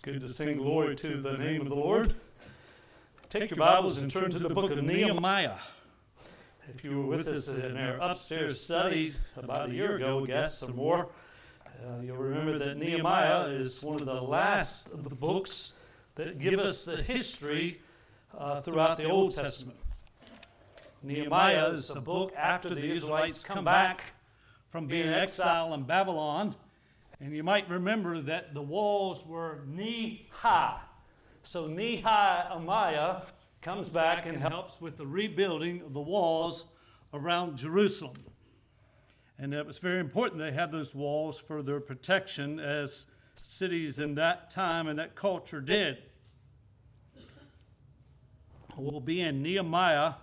good to sing glory to the name of the Lord. Take your Bibles and turn to the book of Nehemiah. If you were with us in our upstairs study about a year ago, I guess, or more, you'll remember that Nehemiah is one of the last of the books that give us the history throughout the Old Testament. Nehemiah is a book after the Israelites come back from being exiled in Babylon. And you might remember that the walls were knee-high. So Nehemiah comes back and helps with the rebuilding of the walls around Jerusalem. And it was very important they had those walls for their protection, as cities in that time and that culture did. We'll be in Nehemiah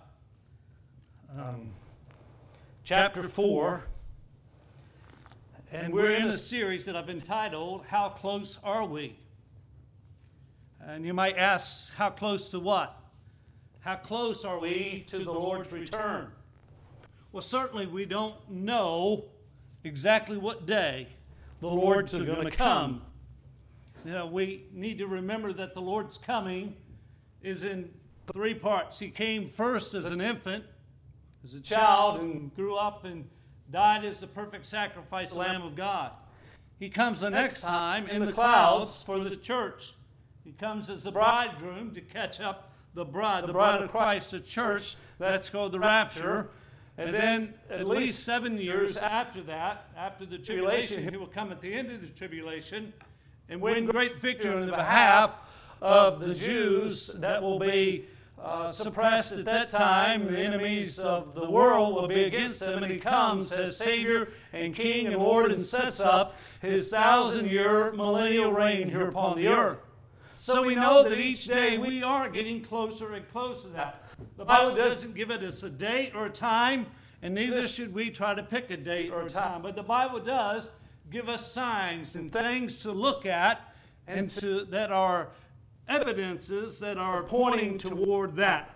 chapter 4. And we're in a series that I've entitled, How Close Are We? And you might ask, how close to what? How close are we to the Lord's return? Well, certainly we don't know exactly what day the Lord's going to come. You know, we need to remember that the Lord's coming is in three parts. He came first as an infant, as a child, and grew up and died as the perfect sacrifice, Lamb of God. He comes the next time in the clouds for the church. He comes as the bridegroom to catch up the bride of Christ, the church. That's called the rapture. And then at least 7 years after that, after the tribulation, he will come at the end of the tribulation and win great victory on the behalf of the Jews that will be suppressed at that time. The enemies of the world will be against him, and he comes as Savior and King and Lord and sets up his 1,000-year millennial reign here upon the earth. So we know that each day we are getting closer and closer to that. The Bible doesn't give us a date or a time, and neither should we try to pick a date or a time. But the Bible does give us signs and things to look at and that are evidences that are pointing toward that.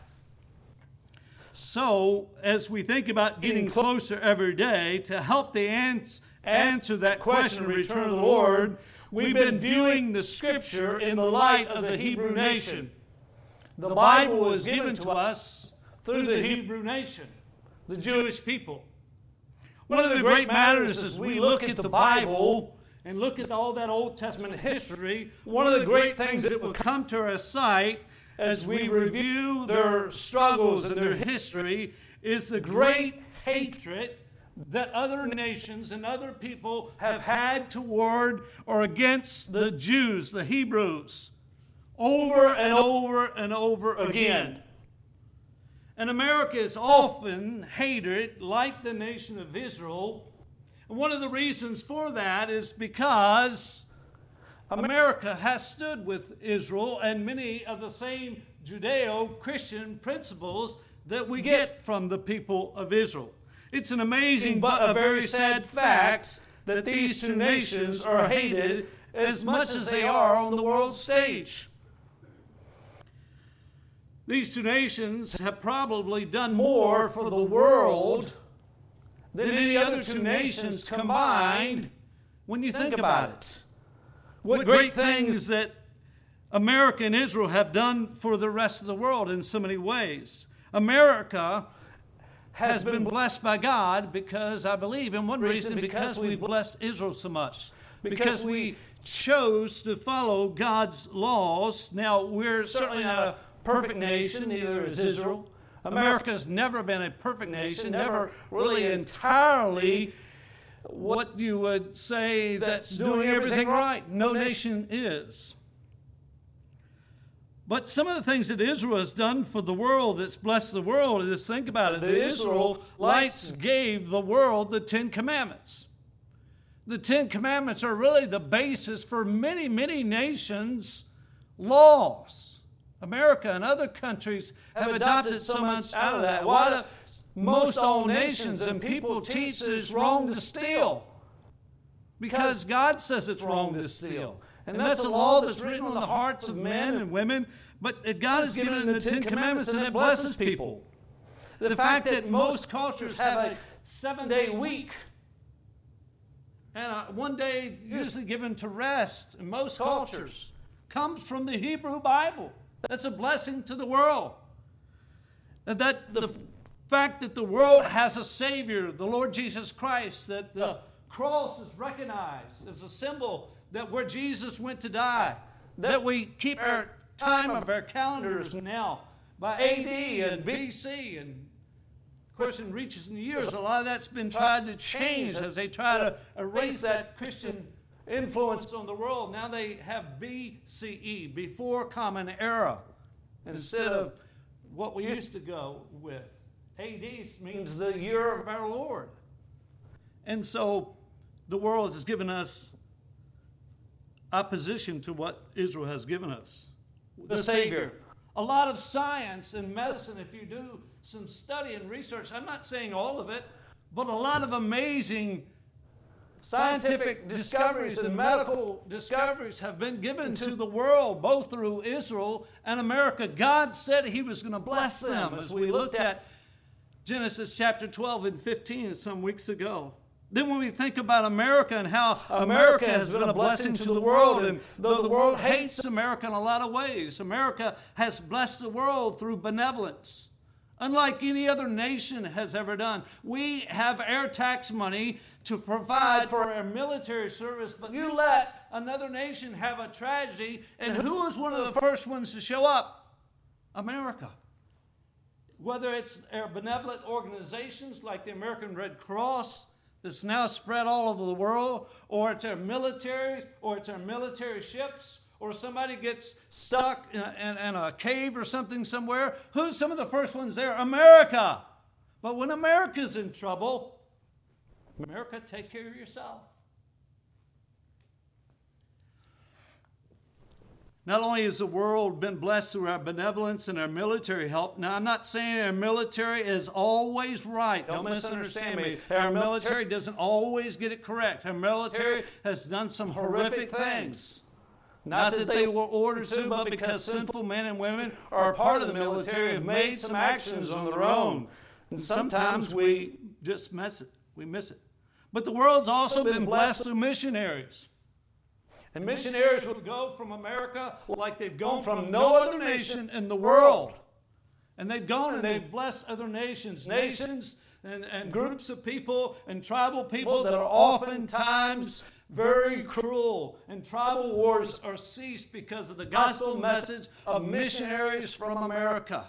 So, as we think about getting closer every day, to help the answer that question of return of the Lord, we've been viewing the Scripture in the light of the Hebrew nation. The Bible was given to us through the Hebrew nation, the Jewish people. One of the great matters as we look at the Bible and look at all that Old Testament history, one of the great things that will come to our sight as we review their struggles and their history is the great hatred that other nations and other people have had toward or against the Jews, the Hebrews, over and over and over again. And America is often hated like the nation of Israel. And one of the reasons for that is because America has stood with Israel and many of the same Judeo-Christian principles that we get from the people of Israel. It's an amazing but a very sad fact that these two nations are hated as much as they are on the world stage. These two nations have probably done more for the world than any other two nations combined when you think about it. What great things that America and Israel have done for the rest of the world in so many ways. America has been blessed by God because, I believe, in one reason, because we blessed Israel so much. Because we chose to follow God's laws. Now, we're certainly not a perfect nation, neither is Israel. America's never been a perfect nation, never really entirely what you would say that's doing everything right. No nation is. But some of the things that Israel has done for the world that's blessed the world is, think about it, the Israelites gave the world the Ten Commandments. The Ten Commandments are really the basis for many, many nations' laws. America and other countries have adopted so much out of that. Why do most all nations and people teach that it's wrong to steal? Because God says it's wrong to steal. And that's a law that's written on the hearts of men and women, but God has given it in the Ten Commandments, and it blesses people. The fact that most cultures have a 7-day week and one day usually given to rest in most cultures comes from the Hebrew Bible. That's a blessing to the world. And that the fact that the world has a Savior, the Lord Jesus Christ, that the cross is recognized as a symbol that where Jesus went to die, that we keep our time of our calendars now by AD and BC, and of course in recent years a lot of that's been tried to change as they try to erase that Christian influence on the world. Now they have BCE, before Common Era, instead of what we used to go with. AD means the year of our Lord. And so the world has given us opposition to what Israel has given us. The Savior. A lot of science and medicine, if you do some study and research, I'm not saying all of it, but a lot of amazing scientific discoveries and medical discoveries have been given to the world, both through Israel and America. God said He was going to bless them, as we looked at Genesis chapter 12 and 15 some weeks ago. Then when we think about America and how America has been a blessing to the world, and though the world hates America in a lot of ways, America has blessed the world through benevolence, unlike any other nation has ever done. We have air tax money to provide for our military service, but you let another nation have a tragedy, and who was one of the first ones to show up? America. Whether it's our benevolent organizations like the American Red Cross that's now spread all over the world, or it's our military, or it's our military ships, or somebody gets stuck in a cave or something somewhere. Who's some of the first ones there? America. But when America's in trouble, America, take care of yourself. Not only has the world been blessed through our benevolence and our military help. Now, I'm not saying our military is always right. Don't misunderstand me. Our military doesn't always get it correct. Our military has done some horrific things. Not that they were ordered to, but because sinful men and women are a part of the military, have made some actions on their own. And sometimes we just miss it. We miss it. But the world's also been blessed through missionaries. And missionaries would go from America like they've gone from no other nation in the world. And they've gone and they've blessed other nations and groups of people and tribal people that are oftentimes very cruel. And tribal wars are ceased because of the gospel message of missionaries from America.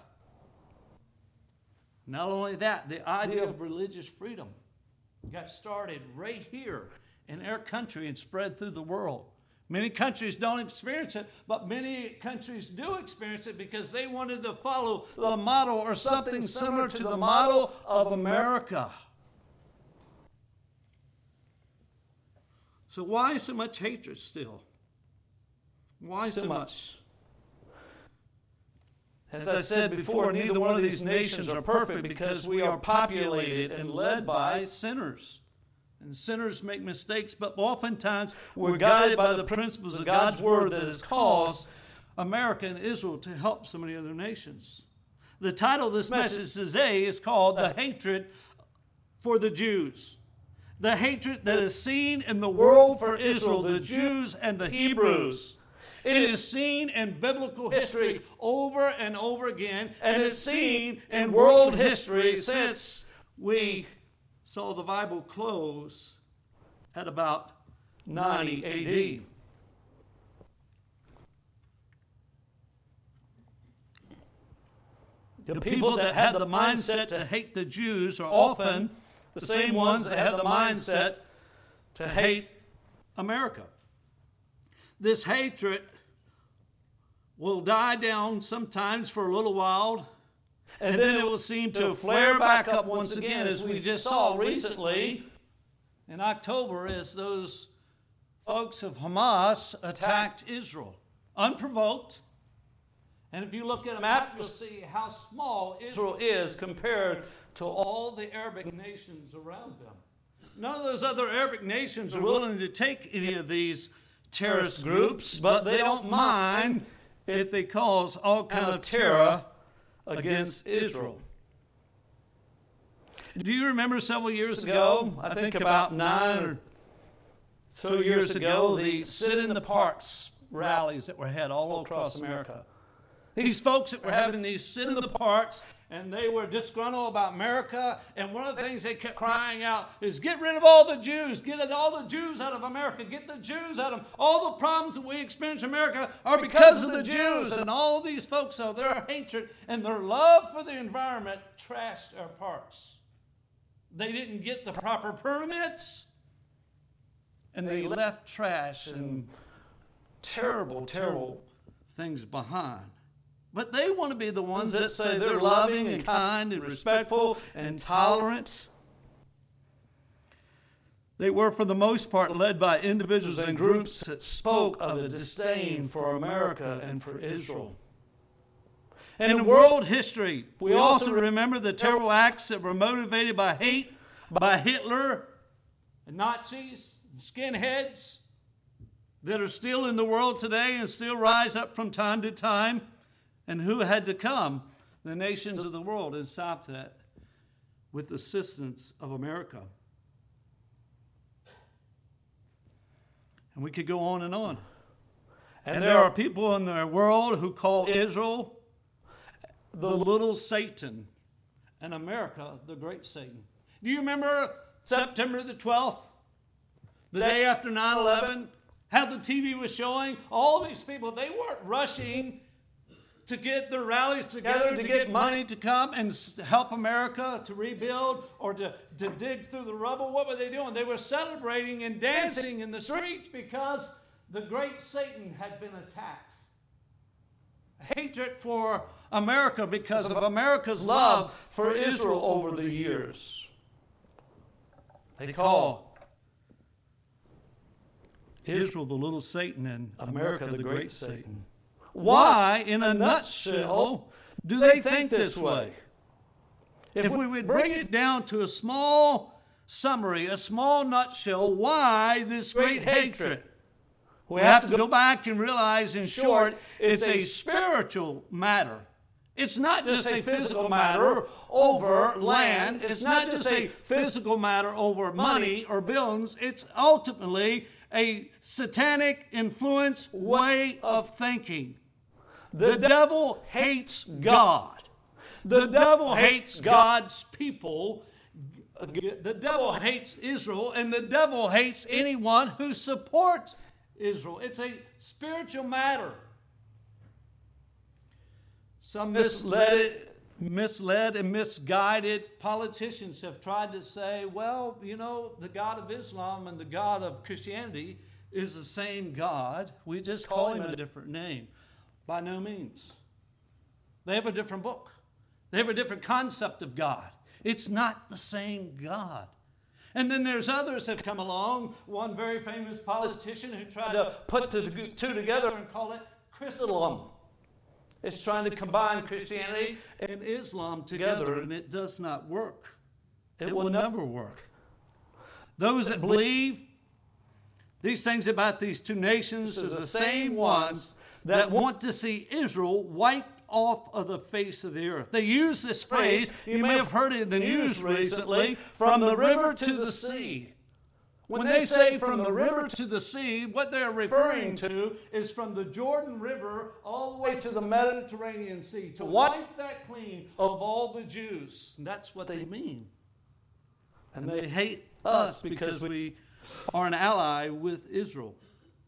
Not only that, the idea of religious freedom got started right here in our country and spread through the world. Many countries don't experience it, but many countries do experience it because they wanted to follow the model or something similar to the model of America. So why so much hatred still? Why so much? As I said before, neither one of these nations are perfect because we are populated and led by sinners. And sinners make mistakes, but oftentimes we're guided by the principles of God's Word that has caused America and Israel to help so many other nations. The title of this message today is called The Hatred for the Jews. The hatred that is seen in the world for Israel, the Jews and the Hebrews. It is seen in biblical history over and over again, and it's seen in world history since we saw the Bible close at about 90 A.D. The people that have the mindset to hate the Jews are often the same ones that have the mindset to hate America. This hatred will die down sometimes for a little while, and then it will seem to flare back up once again, as we just saw recently in October as those folks of Hamas attacked Israel, unprovoked. And if you look at a map, you'll see how small Israel is compared to all the Arabic nations around them. None of those other Arabic nations are willing to take any of these terrorist groups, but they don't mind if they cause all kind of terror against Israel. Do you remember several years ago, I think about 9 or so years ago, the Sit in the Parks rallies that were held all across America. These folks that were having these sit-in-the-parks, and they were disgruntled about America, and one of the things they kept crying out is, get rid of all the Jews, get all the Jews out of America, get the Jews out of all the problems that we experience in America are because of the Jews. And all these folks, so their hatred and their love for the environment trashed our parks. They didn't get the proper permits, and they left trash and terrible, terrible things behind. But they want to be the ones that say they're loving and kind and respectful and tolerant. They were, for the most part, led by individuals and groups that spoke of a disdain for America and for Israel. And in world history, we also remember the terrible acts that were motivated by hate, by Hitler and Nazis and skinheads that are still in the world today and still rise up from time to time. And who had to come? The nations of the world, and stop that with the assistance of America. And we could go on and on. And there are people in the world who call Israel the little Satan and America the great Satan. Do you remember September the 12th, the day after 9/11, how the TV was showing all these people? They weren't rushing to get their rallies together, to get money to come and help America to rebuild or to dig through the rubble. What were they doing? They were celebrating and dancing in the streets because the great Satan had been attacked. Hatred for America because of America's love for Israel over the years. They call Israel the little Satan and America the great Satan. Why, in a nutshell, do they think this way? If we would bring it down to a small summary, a small nutshell, why this great hatred? We have to go back and realize, in short, it's a spiritual matter. It's not just a physical matter over land. It's not just a physical matter over money or billions. It's ultimately a satanic influence way of thinking. The devil hates God. The devil hates God's people. The devil hates Israel, and the devil hates anyone who supports Israel. It's a spiritual matter. Some misled and misguided politicians have tried to say, well, you know, the God of Islam and the God of Christianity is the same God. We just call him a different name. By no means. They have a different book. They have a different concept of God. It's not the same God. And then there's others have come along. One very famous politician who tried to put the two together and call it Christendom. It's trying to combine Christianity and Islam together, and it does not work. It will never work. Those that believe these things about these two nations are the same ones that want to see Israel wiped off of the face of the earth. They use this phrase, you may have heard it in the news recently, from the river to the sea. When they say from the river to the sea, what they're referring to is from the Jordan River all the way to the Mediterranean Sea, to wipe that clean of all the Jews. And that's what they mean. And they hate us because we are an ally with Israel.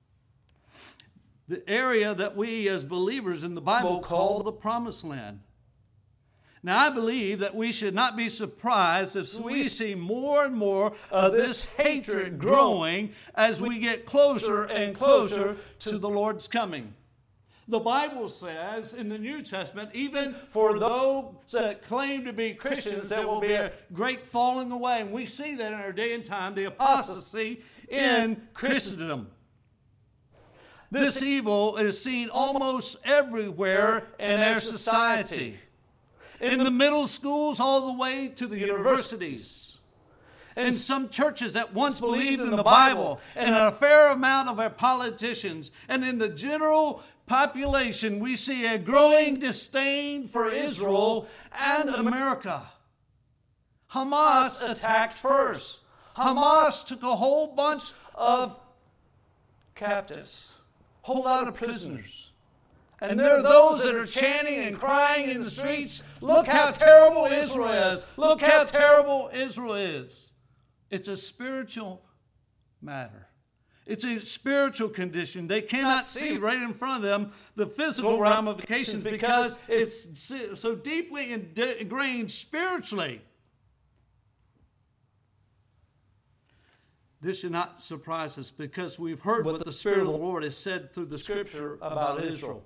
The area that we as believers in the Bible call the Promised Land. Now, I believe that we should not be surprised if we see more and more of this hatred growing as we get closer and closer to the Lord's coming. The Bible says in the New Testament, even for those that claim to be Christians, there will be a great falling away. And we see that in our day and time, the apostasy in Christendom. This evil is seen almost everywhere in our society. In the middle schools all the way to the universities. In some churches that once believed in the Bible, and a fair amount of our politicians. And in the general population, we see a growing disdain for Israel and America. Hamas attacked first. Hamas took a whole bunch of captives. whole lot of prisoners. And there are those that are chanting and crying in the streets, look how terrible Israel is. Look how terrible Israel is. It's a spiritual matter. It's a spiritual condition. They cannot see right in front of them the physical ramifications because it's so deeply ingrained spiritually. This should not surprise us because we've heard what the Spirit of the Lord has said through the Scripture about Israel.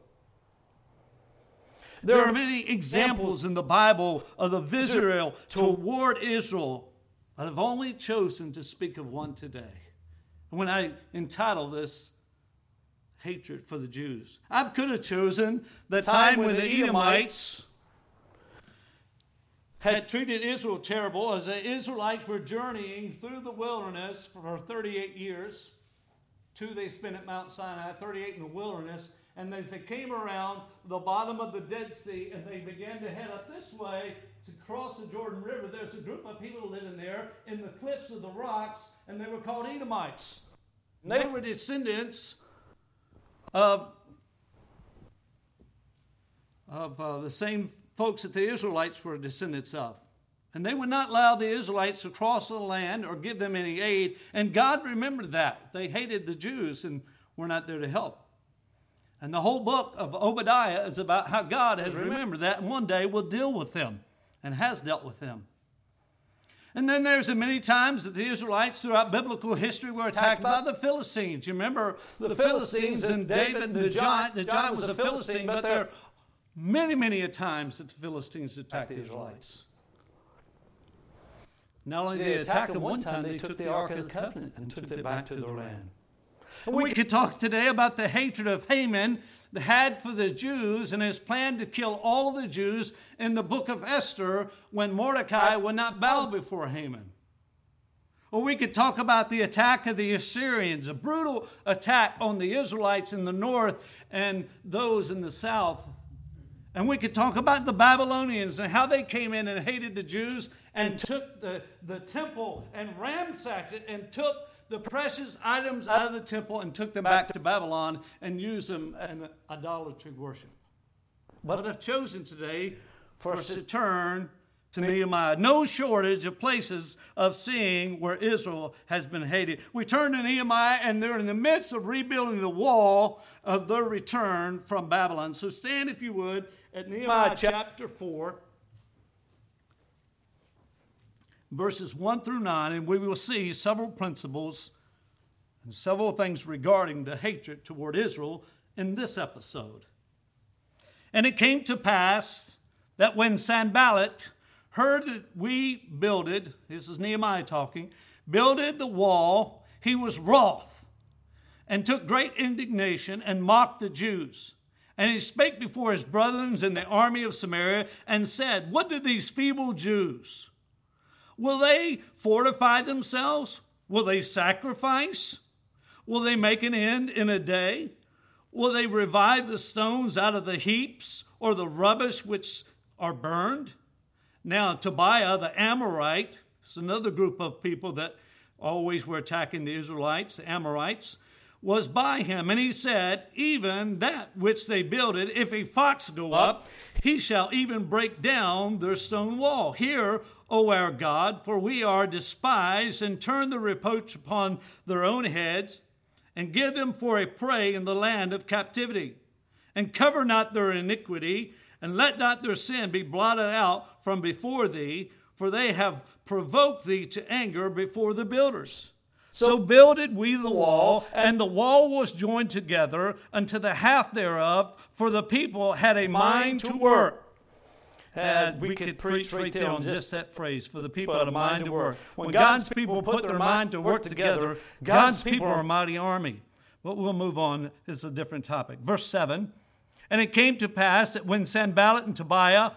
There are many examples in the Bible of the Israel toward Israel. I've only chosen to speak of one today. When I entitle this Hatred for the Jews, I could have chosen the time when the Edomites had treated Israel terrible as the Israelites were journeying through the wilderness for 38 years. 2 they spent at Mount Sinai, 38 in the wilderness. And as they came around the bottom of the Dead Sea and they began to head up this way to cross the Jordan River, there's a group of people living there in the cliffs of the rocks, and they were called Edomites. And they were descendants of the same folks that the Israelites were descendants of. And they would not allow the Israelites to cross the land or give them any aid. And God remembered that. They hated the Jews and were not there to help. And the whole book of Obadiah is about how God has remembered that and one day will deal with them and has dealt with them. And then there's many times that the Israelites throughout biblical history were attacked by the Philistines. You remember the Philistines and David the giant. The giant was a Philistine, but there are many times that the Philistines attacked the Israelites. Not only did they attack them one time, they took the Ark of the Covenant and took it back to their land. We could talk today about the hatred of Haman that had for the Jews and his plan to kill all the Jews in the book of Esther when Mordecai would not bow before Haman. Or we could talk about the attack of the Assyrians, a brutal attack on the Israelites in the north and those in the south. And we could talk about the Babylonians and how they came in and hated the Jews and took the temple and ransacked it and took the precious items out of the temple and took them back to Babylon and used them in idolatry worship. But I've chosen today for us to turn to Nehemiah. No shortage of places of seeing where Israel has been hated. We turn to Nehemiah, and they're in the midst of rebuilding the wall of their return from Babylon. So stand, if you would, at Nehemiah chapter 4, verses 1 through 9, and we will see several principles and several things regarding the hatred toward Israel in this episode. And it came to pass that when Sanballat heard that we builded, this is Nehemiah talking, builded the wall, he was wroth, and took great indignation, and mocked the Jews. And he spake before his brethren in the army of Samaria, and said, what do these feeble Jews? Will they fortify themselves? Will they sacrifice? Will they make an end in a day? Will they revive the stones out of the heaps, or the rubbish which are burned? Now, Tobiah the Amorite, it's another group of people that always were attacking the Israelites, the Amorites, was by him. And he said, even that which they builded, if a fox go up, he shall even break down their stone wall. Hear, O our God, for we are despised, and turn the reproach upon their own heads, and give them for a prey in the land of captivity. And cover not their iniquity, and let not their sin be blotted out from before thee, for they have provoked thee to anger before the builders. So builded we the wall, and the wall was joined together unto the half thereof, for the people had a mind to work. And we could preach right there on just that phrase, for the people had a mind to work. When God's people put their mind to work together, God's people are a mighty army. But we'll move on. This is a different topic. Verse 7, and it came to pass that when Sanballat and Tobiah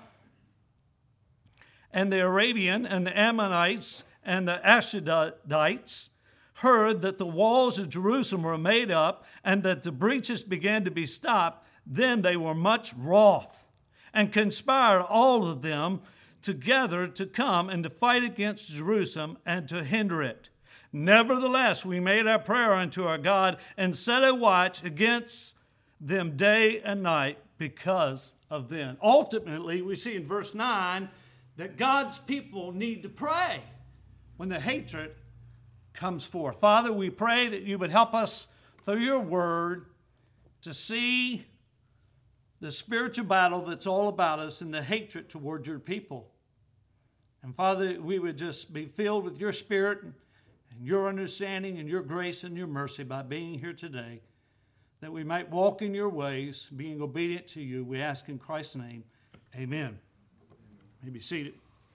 and the Arabian and the Ammonites and the Ashdodites heard that the walls of Jerusalem were made up and that the breaches began to be stopped, then they were much wroth and conspired all of them together to come and to fight against Jerusalem and to hinder it. Nevertheless, we made our prayer unto our God and set a watch against them day and night because of them. Ultimately, we see in verse 9 that God's people need to pray when the hatred comes forth. Father, we pray that you would help us through your word to see the spiritual battle that's all about us and the hatred toward your people. And Father, we would just be filled with your spirit and your understanding and your grace and your mercy by being here today, that we might walk in your ways, being obedient to you. We ask in Christ's name, amen. You may be seated.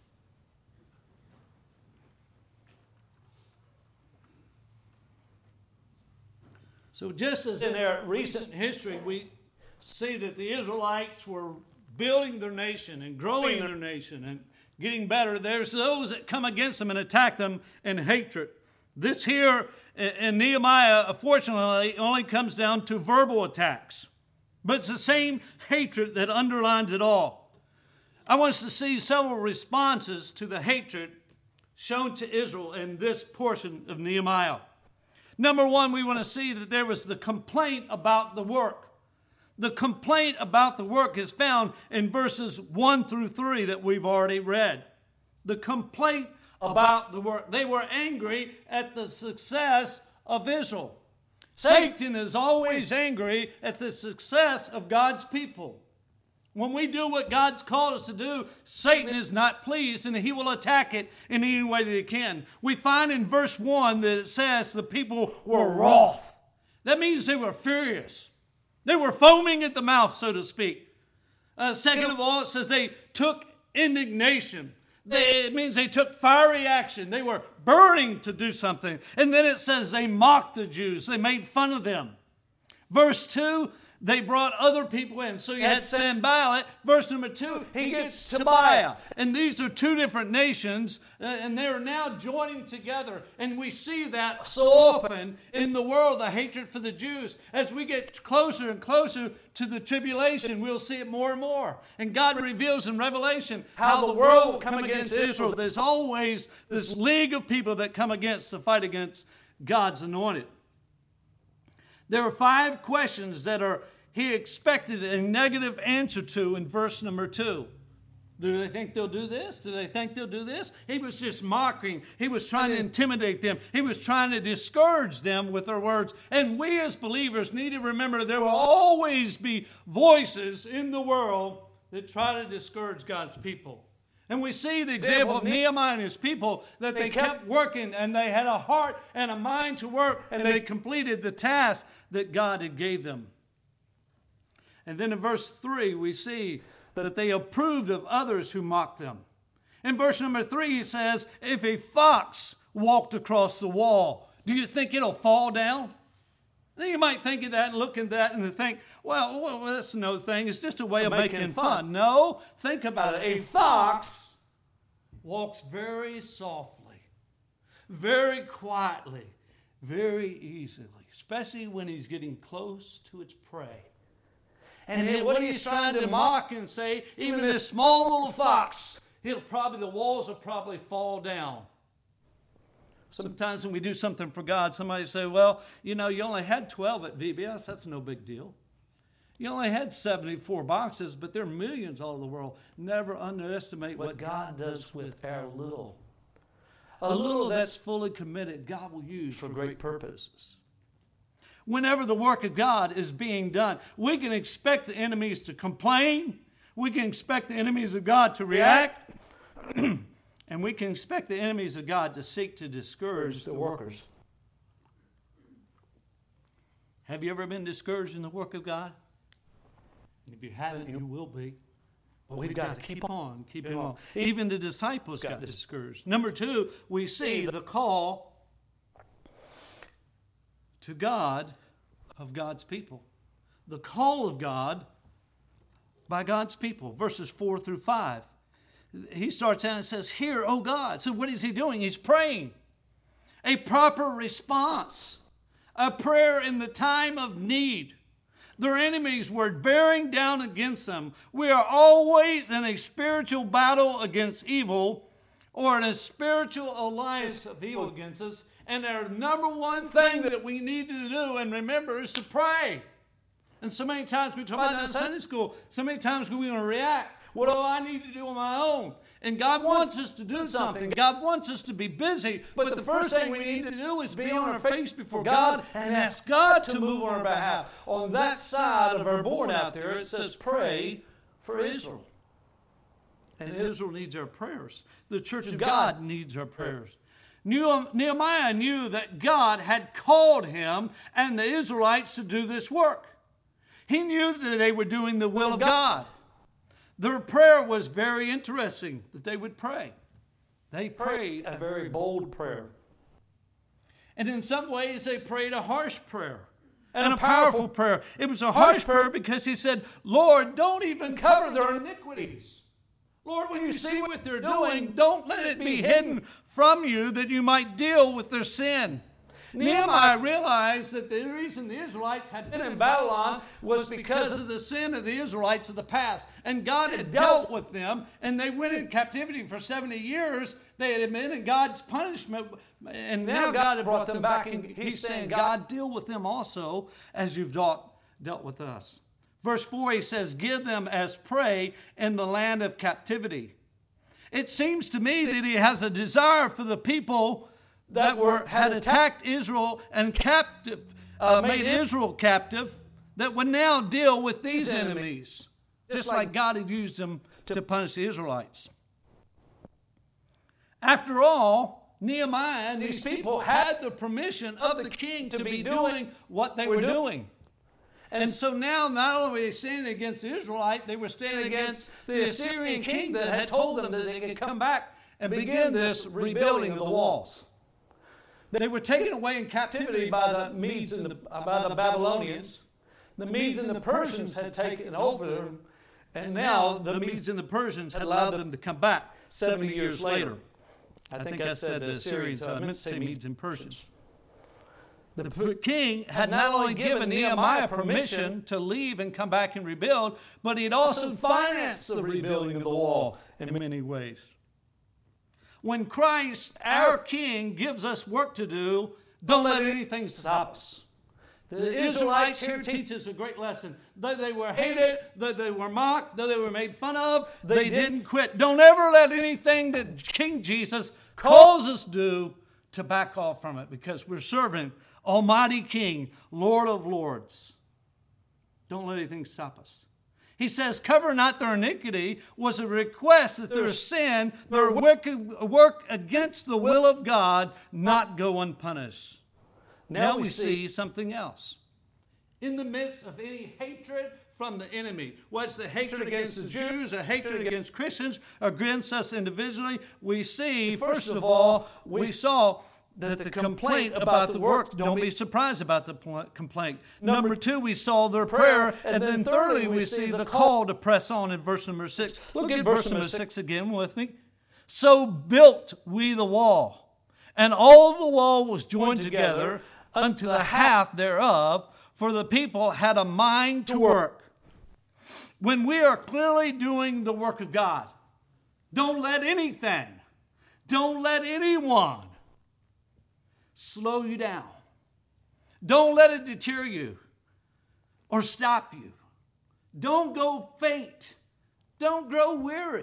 So just as in our recent history, we see that the Israelites were building their nation and growing their nation and getting better, there's those that come against them and attack them in hatred. This here in Nehemiah, unfortunately, only comes down to verbal attacks. But it's the same hatred that underlines it all. I want us to see several responses to the hatred shown to Israel in this portion of Nehemiah. Number one, we want to see that there was the complaint about the work. The complaint about the work is found in verses 1 through 3 that we've already read. The complaint about the work. They were angry at the success of Israel. Satan is always angry at the success of God's people. When we do what God's called us to do, Satan is not pleased and he will attack it in any way that he can. We find in verse 1 that it says the people were wroth. That means they were furious. They were foaming at the mouth, so to speak. Second of all, it says they took indignation. It means they took fiery action. They were burning to do something. And then it says they mocked the Jews. They made fun of them. Verse 2, they brought other people in. So you had Sanballat. Verse number 2, he gets Tobiah. And these are two different nations, and they're now joining together. And we see that so often in the world, the hatred for the Jews. As we get closer and closer to the tribulation, we'll see it more and more. And God reveals in Revelation how the world will come against Israel. There's always this league of people that come against to fight against God's anointed. There are 5 questions that he expected a negative answer to in verse number 2. Do they think they'll do this? Do they think they'll do this? He was just mocking. He was trying to intimidate them. He was trying to discourage them with their words. And we as believers need to remember there will always be voices in the world that try to discourage God's people. And we see the example of Nehemiah and his people, that they kept working and they had a heart and a mind to work, and they completed the task that God had gave them. And then in verse 3, we see that they approved of others who mocked them. In verse number 3, he says, if a fox walked across the wall, do you think it'll fall down? Now you might think of that and look at that and think, well, that's no thing. It's just a way of making fun. No, think about it. A fox walks very softly, very quietly, very easily, especially when he's getting close to its prey. And then what he's trying to mock and say, even this small little fox, the walls will probably fall down. Sometimes when we do something for God, somebody say, well, you only had 12 at VBS. That's no big deal. You only had 74 boxes, but there are millions all over the world. Never underestimate what God does with our little. A little that's fully committed, God will use for great purposes. Whenever the work of God is being done, we can expect the enemies to complain. We can expect the enemies of God to react. And we can expect the enemies of God to seek to discourage the workers. Have you ever been discouraged in the work of God? And if you haven't, you will be. But we've got to keep on. Even the disciples got discouraged. Number 2, we see the call to God of God's people. The call of God by God's people. Verses 4 through 5. He starts out and says, hear, O God. So what is he doing? He's praying. A proper response. A prayer in the time of need. Their enemies were bearing down against them. We are always in a spiritual battle against evil, or in a spiritual alliance of evil against us. And our number one thing that we need to do and remember is to pray. And so many times we talk about that in Sunday school. So many times we want to react. What do I need to do on my own? And God wants us to do something. God wants us to be busy. But the first thing we need to do is be on our face before God and ask God to move on our behalf. On that side of our board out there, it says pray for Israel. And Israel needs our prayers. The church of God needs our prayers. Nehemiah knew that God had called him and the Israelites to do this work. He knew that they were doing the will of God. Their prayer was very interesting, that they would pray. They prayed a very bold prayer. And in some ways, they prayed a harsh prayer and a powerful prayer. It was a harsh prayer because he said, Lord, don't even cover their iniquities. Lord, when you see what they're doing, don't let it be hidden from you that you might deal with their sin. Nehemiah realized that the reason the Israelites had been in Babylon was because of the sin of the Israelites of the past. And God had dealt with them, and they went in captivity for 70 years. They had been in God's punishment, and now God had brought them back. And he's saying, God, deal with them also as you've dealt with us. Verse 4, he says, give them as prey in the land of captivity. It seems to me that he has a desire for the people that had attacked Israel and made Israel captive, that would now deal with these enemies, just like God had used them to punish the Israelites. After all, Nehemiah and these people had the permission of the king to be doing what they were doing. And so now, not only were they standing against the Israelite, they were standing against the Assyrian king that had told them that they could come back and begin this rebuilding of the walls. They were taken away in captivity by the Medes and by the Babylonians. The Medes and the Persians had taken over them, and now the Medes and the Persians had allowed them to come back 70 years later. I think I said the Assyrians, so I meant to say Medes and Persians. The king had not only given Nehemiah permission to leave and come back and rebuild, but he had also financed the rebuilding of the wall in many ways. When Christ, our King, gives us work to do, don't let anything stop us. The Israelites here teach us a great lesson. Though they were hated, though they were mocked, though they were made fun of, they didn't quit. Don't ever let anything that King Jesus calls us do to back off from it, because we're serving Almighty King, Lord of Lords. Don't let anything stop us. He says, cover not their iniquity was a request that their sin, their wicked work against the will of God, not go unpunished. Now we see something else. In the midst of any hatred from the enemy, what's the hatred against the Jews, a hatred against Christians, against us individually, we see, first of all, we saw that the complaint about the works, don't be surprised about the complaint. Number 2, we saw their prayer. And then thirdly, we see the call to press on in verse number 6. Look at verse number 6 again with me. So built we the wall, and all the wall was joined together unto the half thereof, for the people had a mind to work. When we are clearly doing the work of God, don't let anything, don't let anyone slow you down. Don't let it deter you or stop you. Don't go faint. Don't grow weary.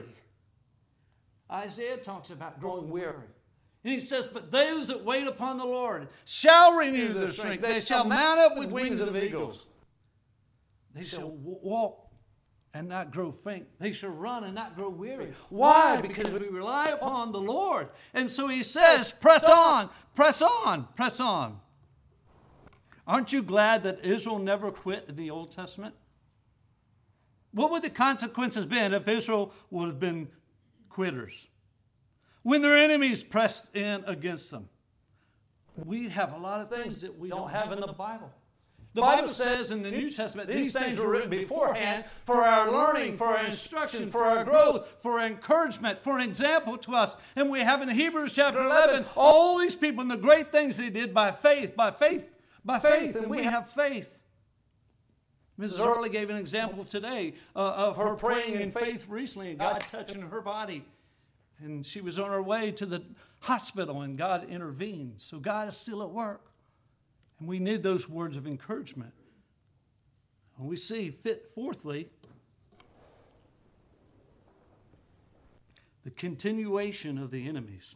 Isaiah talks about growing weary. And he says, but those that wait upon the Lord shall renew their strength. They shall mount up with wings of eagles. They shall walk and not grow faint. They shall run and not grow weary. Why? Because we rely upon the Lord. And so he says, press on, press on, press on. Aren't you glad that Israel never quit in the Old Testament? What would the consequences been if Israel would have been quitters? When their enemies pressed in against them. We have a lot of things that we don't have in the Bible. The Bible says in the New Testament, these things were written beforehand for our learning, for our instruction, for our growth, for our encouragement, for an example to us. And we have in Hebrews chapter 11, all these people and the great things they did by faith, by faith, by faith. And we have faith. Mrs. Early gave an example today of her praying in faith recently and God touching her body. And she was on her way to the hospital, and God intervened. So God is still at work. And we need those words of encouragement. And we see, fourthly, the continuation of the enemies.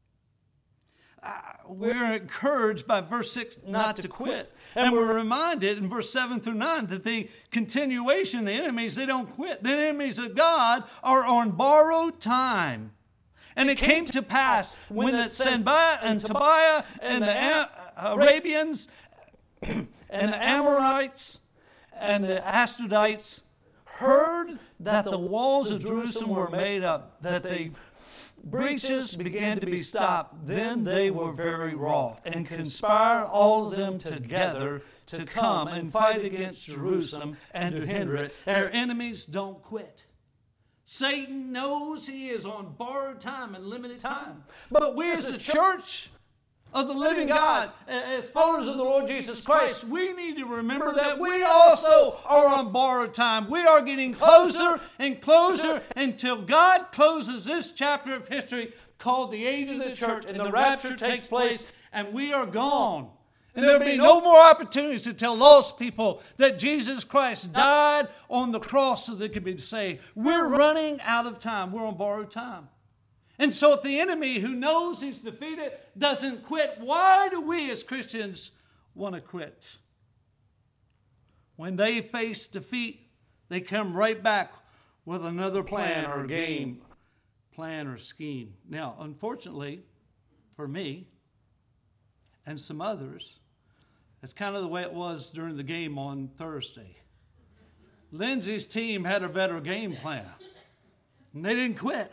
We're encouraged by verse 6 not to quit. And we're reminded in verse 7 through 9 that the continuation, the enemies, they don't quit. The enemies of God are on borrowed time. And it came to pass when the Sanballat and Tobiah and the Arabians and the Amorites and the Ashdodites heard that the walls of Jerusalem were made up, that the breaches began to be stopped, then they were very wroth, and conspired all of them together to come and fight against Jerusalem and to hinder it. Our enemies don't quit. Satan knows he is on borrowed time and limited time. But we as the church of the living God, as followers of the Lord Jesus Christ, we need to remember that we also are on borrowed time. We are getting closer and closer until God closes this chapter of history called the age of the church, and the rapture takes place, and we are gone. And there'll be no more opportunities to tell lost people that Jesus Christ died on the cross so they could be saved. We're running out of time. We're on borrowed time. And so if the enemy who knows he's defeated doesn't quit, why do we as Christians want to quit? When they face defeat, they come right back with another plan or game, plan or scheme. Now, unfortunately, for me and some others, it's kind of the way it was during the game on Thursday. Lindsay's team had a better game plan, and they didn't quit.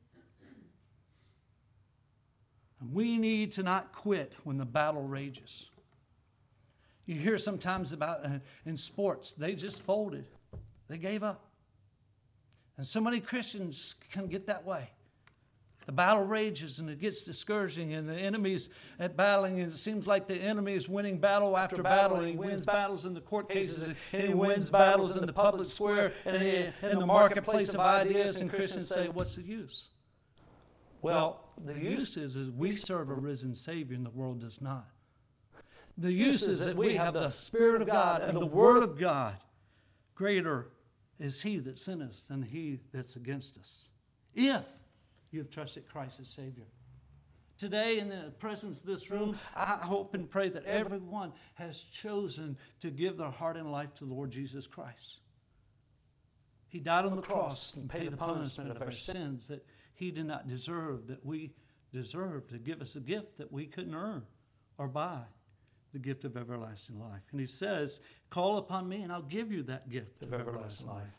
And we need to not quit when the battle rages. You hear sometimes about in sports, they just folded. They gave up. And so many Christians can get that way. The battle rages and it gets discouraging, and the enemy's at battling, and it seems like the enemy is winning battle after battle. And he wins battles in the court cases, and he wins battles in the public square and in the marketplace of ideas, and Christians say, what's the use? Well, the use is we serve a risen Savior and the world does not. The use is that we have the Spirit of God and the Word of God. Greater is He that sent us than he that's against us, if you have trusted Christ as Savior. Today, in the presence of this room, I hope and pray that everyone has chosen to give their heart and life to the Lord Jesus Christ. He died on the cross and paid the punishment of our sins that He did not deserve, that we deserve, to give us a gift that we couldn't earn or buy, the gift of everlasting life. And He says, call upon me and I'll give you that gift of everlasting life.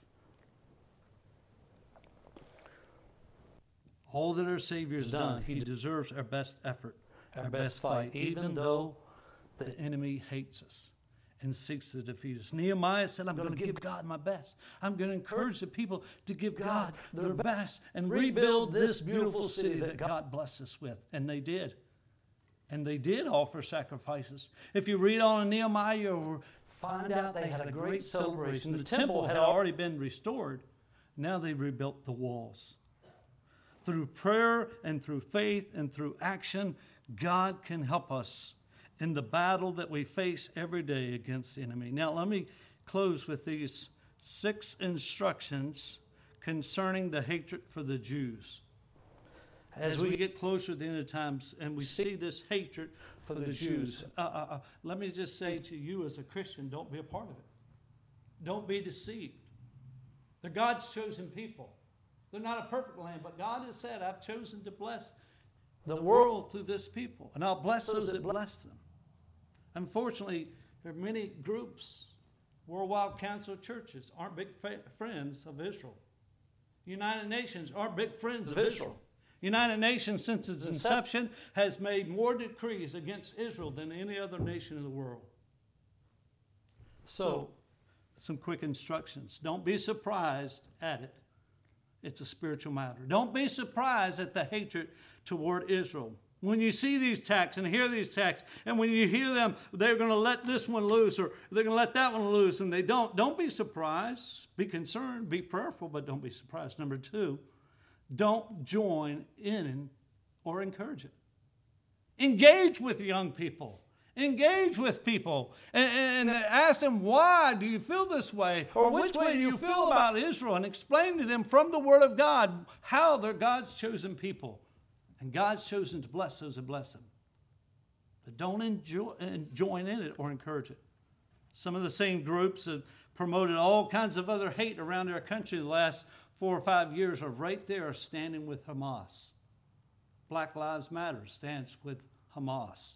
All that our Savior has done, He deserves our best effort, our best fight, even though the enemy hates us and seeks to defeat us. Nehemiah said, I'm going to give God my best. I'm going to encourage the people to give God their best and rebuild this beautiful city that God blessed us with. And they did. And they did offer sacrifices. If you read on in Nehemiah, you'll find out they had a great celebration. The temple had already been restored. Now they rebuilt the walls. Through prayer and through faith and through action, God can help us in the battle that we face every day against the enemy. Now, let me close with these 6 instructions concerning the hatred for the Jews. As we get closer to the end of times and we see this hatred for the Jews, let me just say to you as a Christian, don't be a part of it. Don't be deceived. They're God's chosen people. They're not a perfect land, but God has said, I've chosen to bless the world through this people, and I'll bless those that bless them. Unfortunately, there are many groups, Worldwide Council of Churches, aren't big friends of Israel. United Nations aren't big friends of Israel. United Nations, since its inception, has made more decrees against Israel than any other nation in the world. So, some quick instructions. Don't be surprised at it. It's a spiritual matter. Don't be surprised at the hatred toward Israel. When you see these attacks and hear these attacks, and when you hear them, they're going to let this one loose or they're going to let that one loose, and they don't be surprised. Be concerned, be prayerful, but don't be surprised. Number 2, don't join in or encourage it. Engage with young people. Engage with people and ask them, why do you feel this way? Or which way do you feel about Israel? And explain to them from the Word of God how they're God's chosen people. And God's chosen to bless those that bless them. But don't join in it or encourage it. Some of the same groups have promoted all kinds of other hate around our country the last 4 or 5 years are right there standing with Hamas. Black Lives Matter stands with Hamas.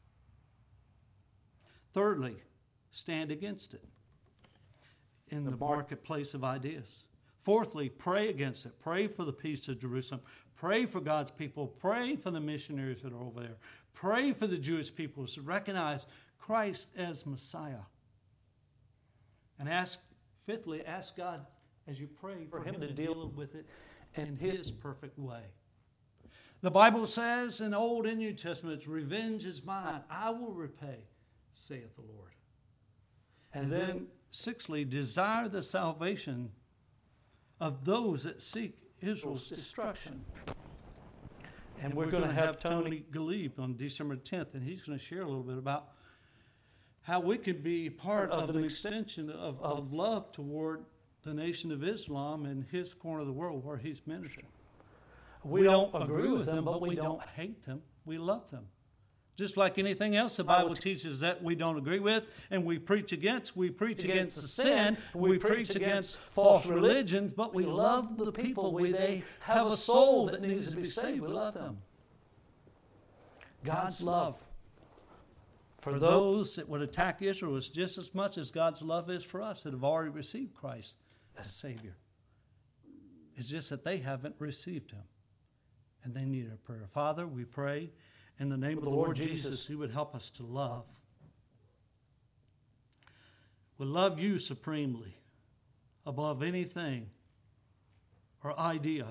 Thirdly, stand against it in the marketplace of ideas. Fourthly, pray against it. Pray for the peace of Jerusalem. Pray for God's people. Pray for the missionaries that are over there. Pray for the Jewish people to recognize Christ as Messiah. And fifthly, ask God as you pray for Him to deal with it in His perfect way. The Bible says in Old and New Testaments, revenge is mine, I will repay, saith the Lord. And then, sixthly, desire the salvation of those that seek Israel's destruction. And we're going to have Tony Galib on December 10th, and he's going to share a little bit about how we could be part of an extension of love toward the Nation of Islam in his corner of the world where he's ministering. We don't agree with them, but we don't hate them. We love them. Just like anything else the Bible teaches that we don't agree with and we preach against. We preach against the sin. We preach against false religions, but we love the people. They have a soul that needs to be saved. We love them. God's love for those that would attack Israel is just as much as God's love is for us that have already received Christ as Savior. It's just that they haven't received Him. And they need our prayer. Father, we pray in the name of the Lord Jesus, He would help us to love. We love You supremely above anything or idea.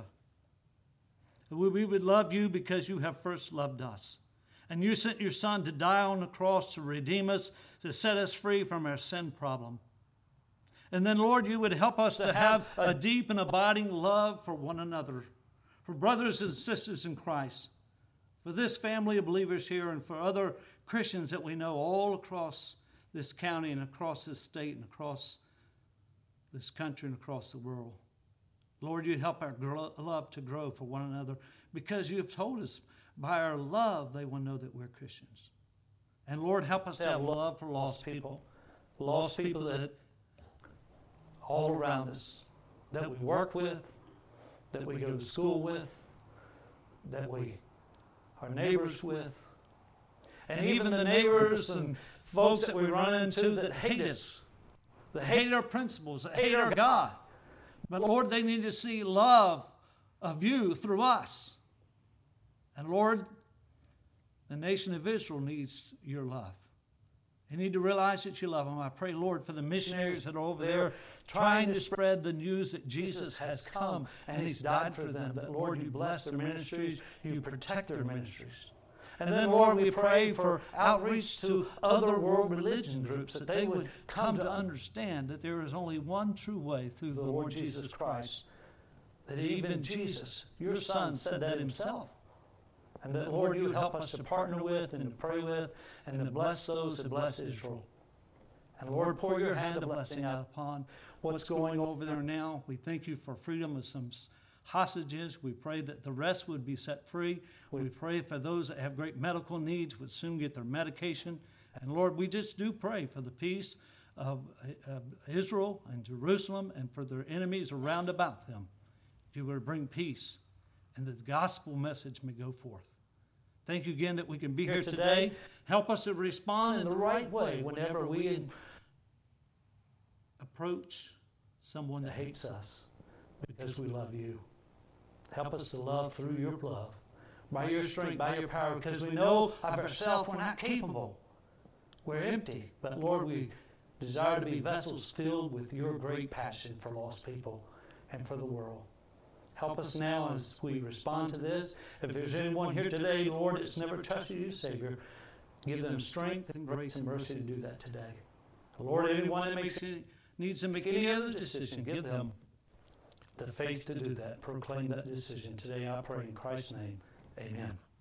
We would love You because You have first loved us. And You sent Your Son to die on the cross to redeem us, to set us free from our sin problem. And then, Lord, You would help us to have a deep and abiding love for one another, for brothers and sisters in Christ, for this family of believers here and for other Christians that we know all across this county and across this state and across this country and across the world. Lord, You help our love to grow for one another because You have told us by our love they will know that we're Christians. And Lord, help us to have love for lost people that all around us, that we work with, that we go to school with, that we are neighbors with, and even the neighbors and folks that we run into that hate us, that hate our principles, that hate our God. But Lord, they need to see love of You through us. And Lord, the nation of Israel needs Your love. They need to realize that You love them. I pray, Lord, for the missionaries that are over there trying to spread the news that Jesus has come and He's died for them. That, Lord, You bless their ministries, You protect their ministries. And then, Lord, we pray for outreach to other world religion groups, that they would come to understand that there is only one true way through the Lord Jesus Christ. That even Jesus, Your Son, said that Himself. And that, Lord, You help us to partner with and to pray with and to bless those that bless Israel. And, Lord, pour Your hand of blessing out upon what's going over there now. We thank You for freedom of some hostages. We pray that the rest would be set free. We pray for those that have great medical needs would soon get their medication. And, Lord, we just do pray for the peace of Israel and Jerusalem and for their enemies around about them. You would bring peace and that the gospel message may go forth. Thank You again that we can be here today. Help us to respond in the right way whenever we approach someone that hates us because we love You. Help us to love through Your love, by Your strength, by Your power, because we know of ourselves we're not capable. We're empty. But Lord, we desire to be vessels filled with Your great passion for lost people and for the world. Help us now as we respond to this. If there's anyone here today, Lord, that's never trusted You, Savior, give them strength and grace and mercy to do that today. Lord, anyone that needs to make any other decision, give them the faith to do that, proclaim that decision. Today I pray in Christ's name, amen.